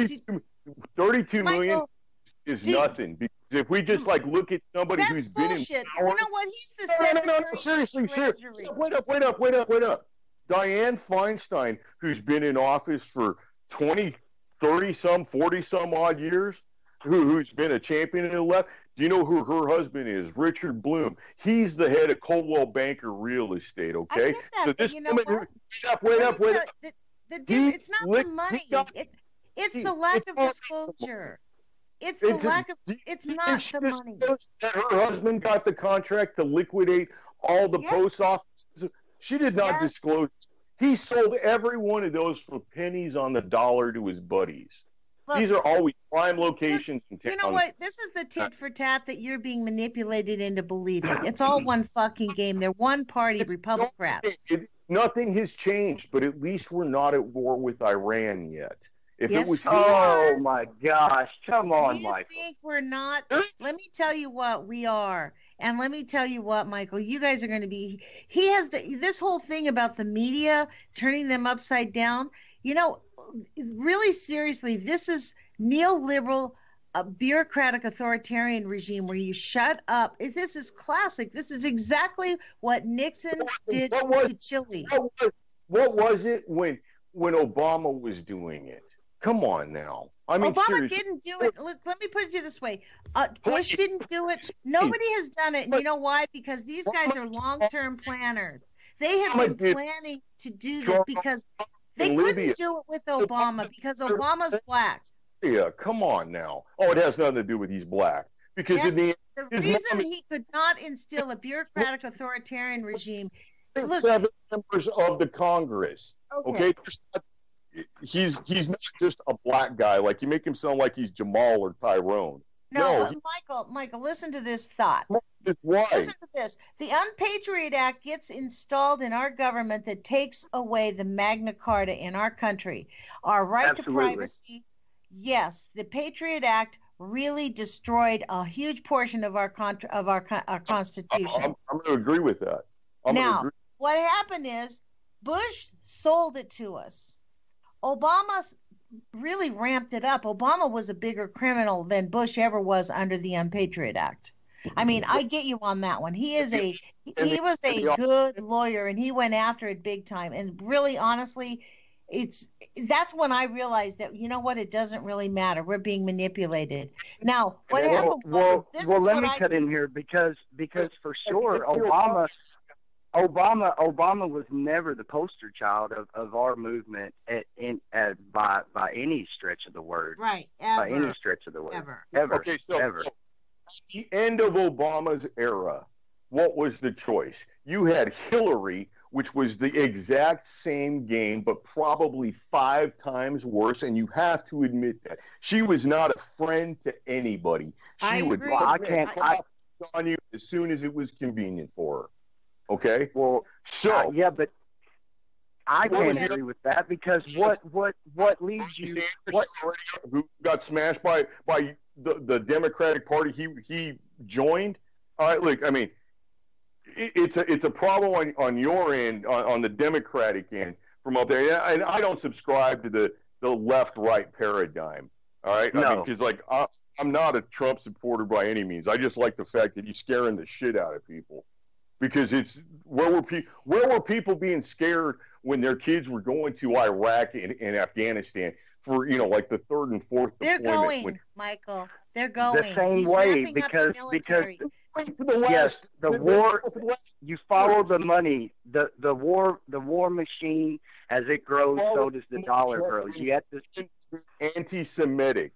32 million Michael, is nothing. Because if we just like look at somebody that's who's been in bullshit. power, You know what? He's the no, Secretary seriously, of Treasury. wait up. Dianne Feinstein, who's been in office for 20, 30 some, 40 some odd years, who's been a champion in the left. Do you know who her husband is? Richard Bloom. He's the head of Coldwell Banker Real Estate, I okay? get that, So but this you know woman, what? wait Let up. me tell you, it's not the licked- money. he got- It's he- the lack of it's- disclosure. It's the lack of. do you It's think not she the money. disclosed that her husband got the contract to liquidate all the Yes. post offices? She did not Yes. disclose. He sold every one of those for pennies on the dollar to his buddies. Look, These are always prime locations in town. you know what? This is the tit for tat that you're being manipulated into believing. It's all one fucking game. They're one party Republicrats. Nothing has changed, but at least we're not at war with Iran yet. If Yes, it was, we Oh my gosh! Come on, You Michael. think we're not? Let me tell you what we are. And let me tell you what, Michael, you guys are going to be. He has this whole thing about the media turning them upside down. You know, really seriously, this is neoliberal, bureaucratic authoritarian regime where you shut up. This is classic. This is exactly what Nixon did to Chile. what was it when Obama was doing it? Come on now. I mean, Obama seriously. didn't do it. Look, let me put it to you this way. Bush didn't do it. Nobody has done it. And you know why? Because these guys are long-term planners. They have been planning to do this because they couldn't do it with Obama because Obama's black. Yeah, come on now. Oh, it has nothing to do with he's black. Because Yes, in the the reason he could not instill a bureaucratic authoritarian regime. Look, 7 members of the Congress. Okay. Okay. He's not just a black guy. Like you make him sound like he's Jamal or Tyrone. No, No, Michael, listen to this thought. why? Listen to this. The Unpatriot Act gets installed in our government that takes away the Magna Carta in our country, our right Absolutely. to privacy. Yes, the Patriot Act really destroyed a huge portion of our Constitution. I'm going to agree with that. Now, what happened is Bush sold it to us. Obama really ramped it up. Obama was a bigger criminal than Bush ever was under the Unpatriot Act. I mean, I get you on that one. He was a good lawyer and he went after it big time. And really, honestly, it's that's when I realized that, you know what, it doesn't really matter. We're being manipulated. Now, what happened was, let me cut in here because for sure Obama was never the poster child of our movement by any stretch of the word. Right. By any stretch of the word. Ever. Okay, so ever. At the end of Obama's era, what was the choice? You had Hillary, which was the exact same game, but probably 5 times worse. And you have to admit that she was not a friend to anybody. She would on you as soon as it was convenient for her. Okay. Well, so yeah, but I can't agree with that because what leads you? Who got smashed by the Democratic Party he joined? All right, look, I mean, it's a problem on your end, on the Democratic end from up there, and I don't subscribe to the left-right paradigm. All right, no. I mean, because like I'm not a Trump supporter by any means. I just like the fact that he's scaring the shit out of people. Because it's where were people being scared when their kids were going to Iraq and Afghanistan for like the 3rd and 4th deployment? They're going, Michael. They're going the same way because yes, the war. You follow the money. The war machine as it grows, so does the dollar grows. You have to anti-Semitic.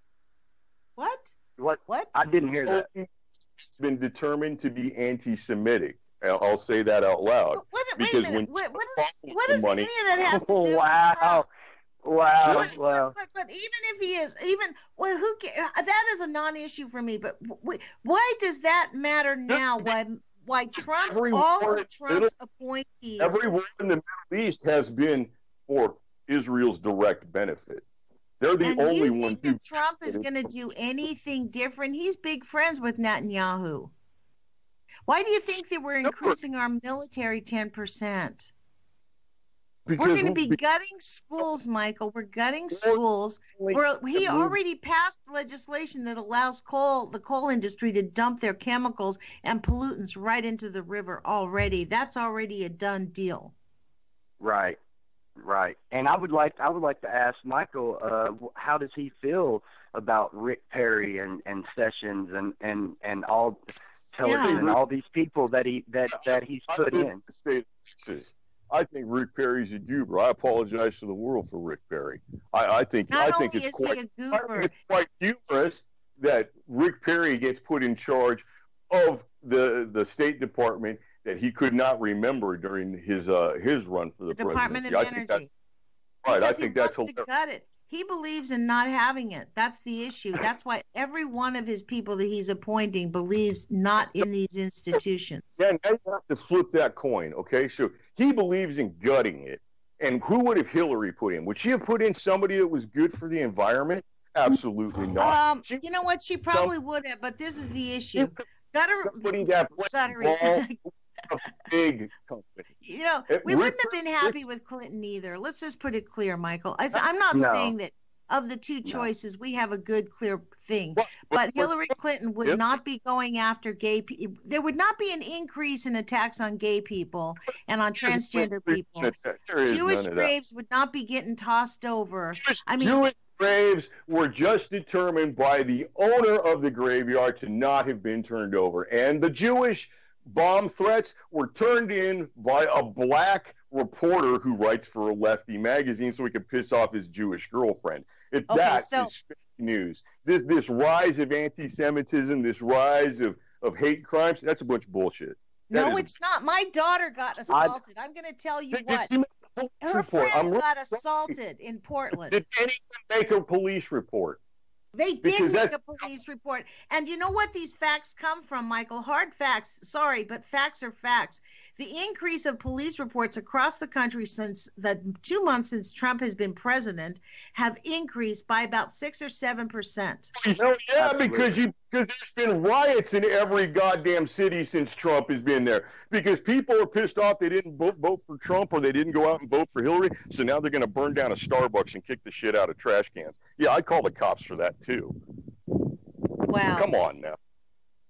What? I didn't hear that. It's been determined to be anti-Semitic. I'll say that out loud. What does any of that have to do with Trump? Wow. But even if he is, who cares? That is a non-issue for me. But why does that matter now? Why Trump's all of Trump's appointees? Everyone in the Middle East has been for Israel's direct benefit. They're the only one. You think that Trump is going to do anything different? He's big friends with Netanyahu. Why do you think that we're increasing our military 10%? We're going to be gutting schools, Michael. We're gutting schools. He already passed legislation that allows the coal industry to dump their chemicals and pollutants right into the river already. That's already a done deal. Right. And I would like to ask Michael, how does he feel about Rick Perry and Sessions and all Tillerson and all these people that he's put in? I think Rick Perry's a goober. I apologize to the world for Rick Perry. I think it's quite humorous that Rick Perry gets put in charge of the State Department that he could not remember during his run for the Department of Energy. I think that's hilarious. He believes in not having it. That's the issue. That's why every one of his people that he's appointing believes not in these institutions. Then you have to flip that coin, okay? So he believes in gutting it. And who would have Hillary put in? Would she have put in somebody that was good for the environment? Absolutely not. You know what? She probably would have, but this is the issue. A big company. We wouldn't have been happy with Clinton either. Let's just put it clear, Michael. I'm not saying that of the two choices, we have a good, clear thing. But Hillary Clinton would not be going after gay people. There would not be an increase in attacks on gay people and on transgender people. Jewish graves would not be getting tossed over. Jewish graves were just determined by the owner of the graveyard to not have been turned over. And the Jewish bomb threats were turned in by a black reporter who writes for a lefty magazine so he could piss off his Jewish girlfriend. Is fake news. This rise of anti-Semitism, this rise of hate crimes, that's a bunch of bullshit. It's not. My daughter got assaulted. I'm going to tell you what. Her friends got assaulted in Portland. Did anyone make a police report? They did make a police report. And you know what these facts come from, Michael? Hard facts. Sorry, but facts are facts. The increase of police reports across the country since the 2 months since Trump has been president have increased by about 6 or 7%. Because there's been riots in every goddamn city since Trump has been there. Because people are pissed off they didn't vote for Trump or they didn't go out and vote for Hillary. So now they're going to burn down a Starbucks and kick the shit out of trash cans. Yeah, I'd call the cops for that too. Wow. Come on now.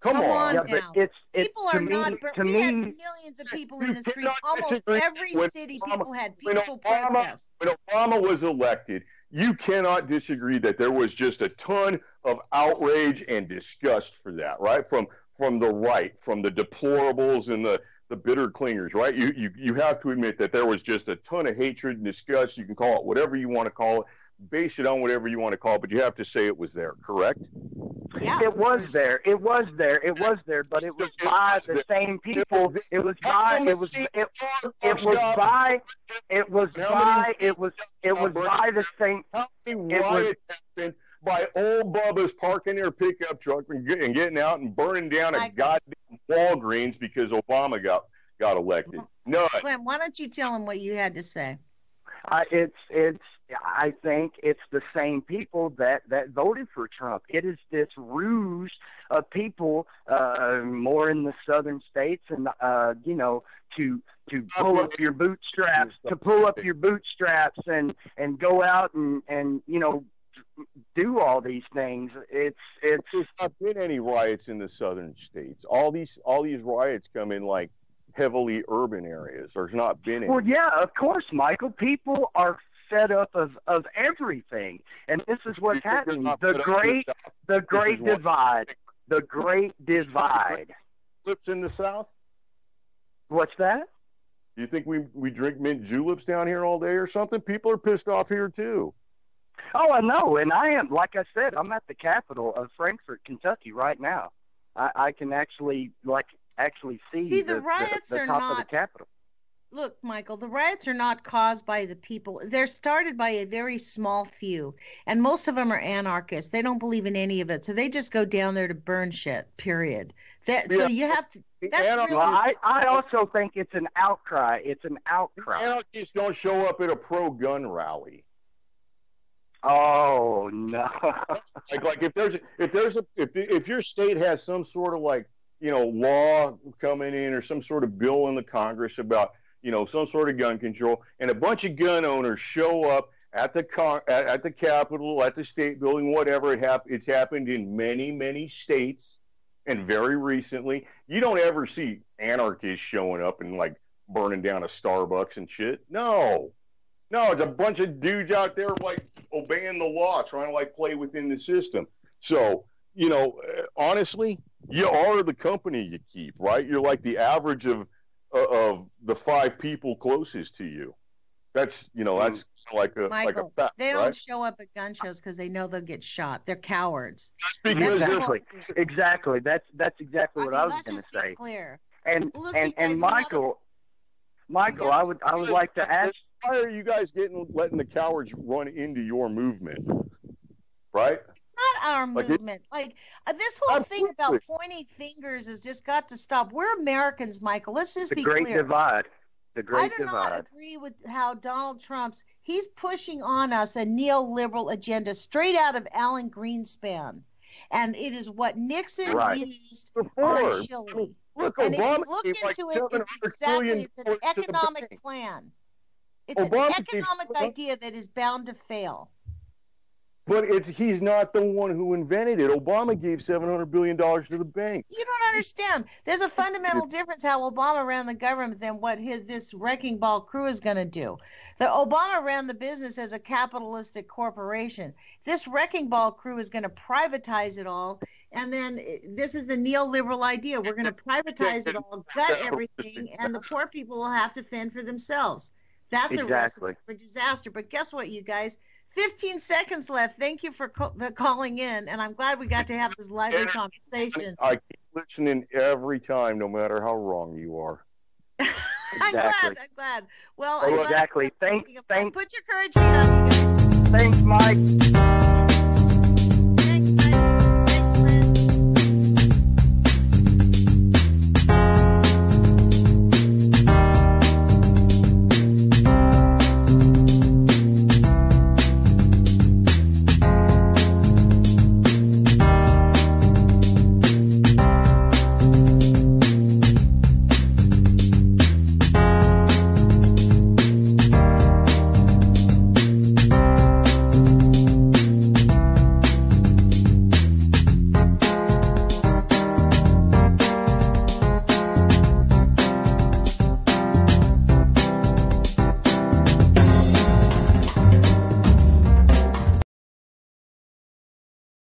Come on. Yeah, now. but it's People to are me, not. to We had me, millions of people You in the street. cannot Almost disagree every when city, Obama- people had when peaceful Obama, protests. when Obama was elected, you cannot disagree that there was just a ton of outrage and disgust for that, right? From the right, from the deplorables and the bitter clingers, right? You have to admit that there was just a ton of hatred and disgust. You can call it whatever you want to call it, base it on whatever you want to call it, but you have to say it was there, correct? Yeah, it was there. It was there. It was there. But it was by the same people. It was by. It was. It was by. It was by. It was. It was by the same. How many It was- riots happened by old Bubba's parking their pickup truck and getting out and burning down a Michael. goddamn Walgreens because Obama got elected? None. Glenn, why don't you tell him what you had to say? It's. I think it's the same people that voted for Trump. It is this ruse of people, more in the southern states, and to pull up your bootstraps, and go out and do all these things. It's There's not been any riots in the southern states. All these riots come in like heavily urban areas. There's not been any. Well, yeah, of course, Michael. People are fed up of everything, and this is what's happening. The great divide. The great divide. Juleps in the South? What's that? You think we drink mint juleps down here all day or something? People are pissed off here too. Oh, I know, and I am. Like I said, I'm at the capital of Frankfort, Kentucky, right now. I can actually see the riots the are top not. of the Capitol. Look, Michael, the riots are not caused by the people. They're started by a very small few, and most of them are anarchists. They don't believe in any of it, so they just go down there to burn shit, period. So you have to. That's really. Well, I also think it's an outcry. It's an outcry. Anarchists don't show up at a pro-gun rally. Oh no! like if your state has some sort of law coming in or some sort of bill in the Congress about some sort of gun control, and a bunch of gun owners show up at the Capitol, at the state building, whatever it's happened in many states, and very recently, you don't ever see anarchists showing up and burning down a Starbucks and shit. No, it's a bunch of dudes out there obeying the law, trying to play within the system. So honestly, you are the company you keep, right? You're like the average of the 5 people closest to you. That's that's Michael, like a fact, they don't right? show up at gun shows because they know they'll get shot. They're cowards. Exactly. That's exactly what I was going to say. Clear. And Look, and Michael, I would like to ask. Why are you guys letting the cowards run into your movement? Right? Not our movement. This whole thing about pointing fingers has just got to stop. We're Americans, Michael. Let's just be clear. The Great Divide. The Great Divide. I do not agree with how Donald he's pushing on us a neoliberal agenda straight out of Alan Greenspan. And it is what Nixon used on Chile. Look, and Obama if you look into it, it's an economic plan. It's an economic idea that is bound to fail. But he's not the one who invented it. Obama gave $700 billion to the bank. You don't understand. There's a fundamental difference how Obama ran the government than what this wrecking ball crew is going to do. The Obama ran the business as a capitalistic corporation. This wrecking ball crew is going to privatize it all. And then this is the neoliberal idea. We're going to privatize it all, gut everything, and the poor people will have to fend for themselves. That's a recipe for disaster. But guess what, you guys? 15 seconds left. Thank you for calling in, and I'm glad we got to have this lively conversation. I keep listening every time, no matter how wrong you are. Exactly. I'm glad. Well, exactly. Thanks. Put your courage feet up, you guys. Thanks, Mike.